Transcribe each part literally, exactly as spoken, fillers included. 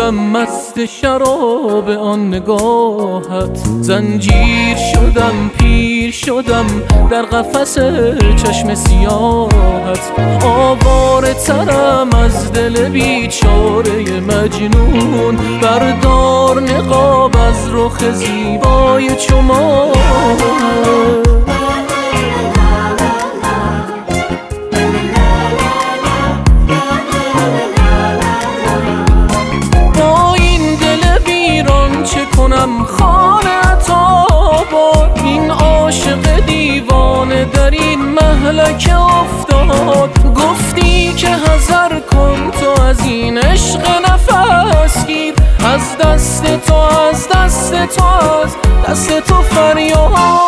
شدم مست شراب آن نگاهت، زنجیر شدم پیر شدم در قفس چشم سیاهت. آواره ترم از دل بیچاره مجنون، بردار نقاب از رخ زیبای چو ماهت. کنم خانه تا با این عاشق دیوانه در این مهلک افتاد. گفتی که حذر کن تو از این عشق نفس گیر، از دست تو از دست تو از دست تو فریاد.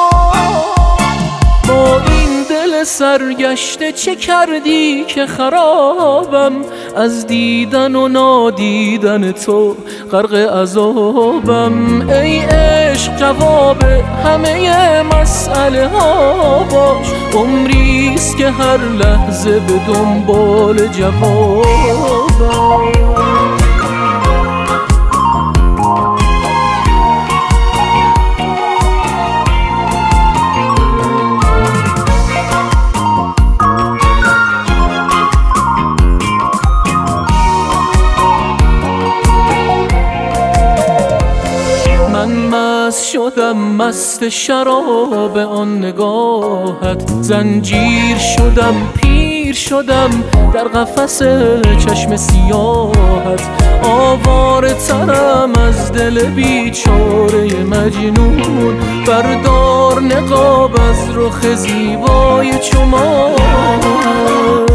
با این دل سرگشته چه کردی که خرابم، از دیدن و نادیدن تو غرق عذابم. ای عشق جواب همه مسئله ها باش، عمریست که هر لحظه به دنبال جوابم. مست شدم مست شراب آن نگاهت، زنجیر شدم پیر شدم در قفس چشم سیاهت. آواره ترم از دل بیچاره مجنون، بردار نقاب از رخ زیبای چو ماهت.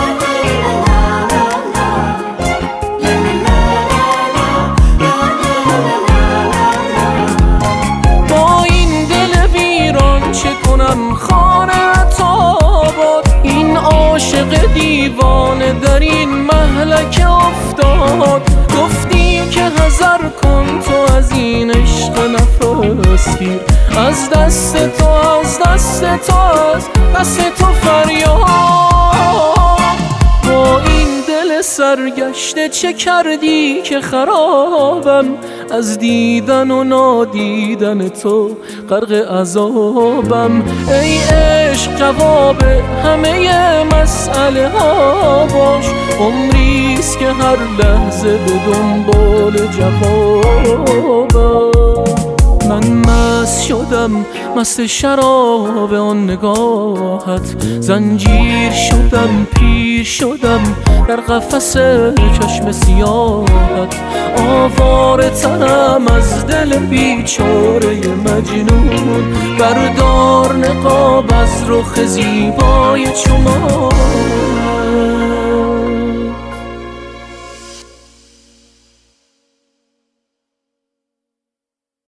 خانه تا باد این عاشق دیوانه در این مهلک افتاد. گفتی که حذر کن تو از این عشق نفس گیر، از دست تو از دست تو از دست تو فریاد. با این دل سرگشته چه کردی که خرابم، از دیدن و نادیدن تو غرق عذابم. ای عشق جواب همه مسئله ها باش، عمریست که هر لحظه به دنبال جوابم. من مست شدم مست شراب آن نگاهت، زنجیر شدم پیر شدم در قفس چشم سیاهت. آواره ترم از دل بیچاره مجنون، بردار نقاب از رخ زیبای چو ماهت.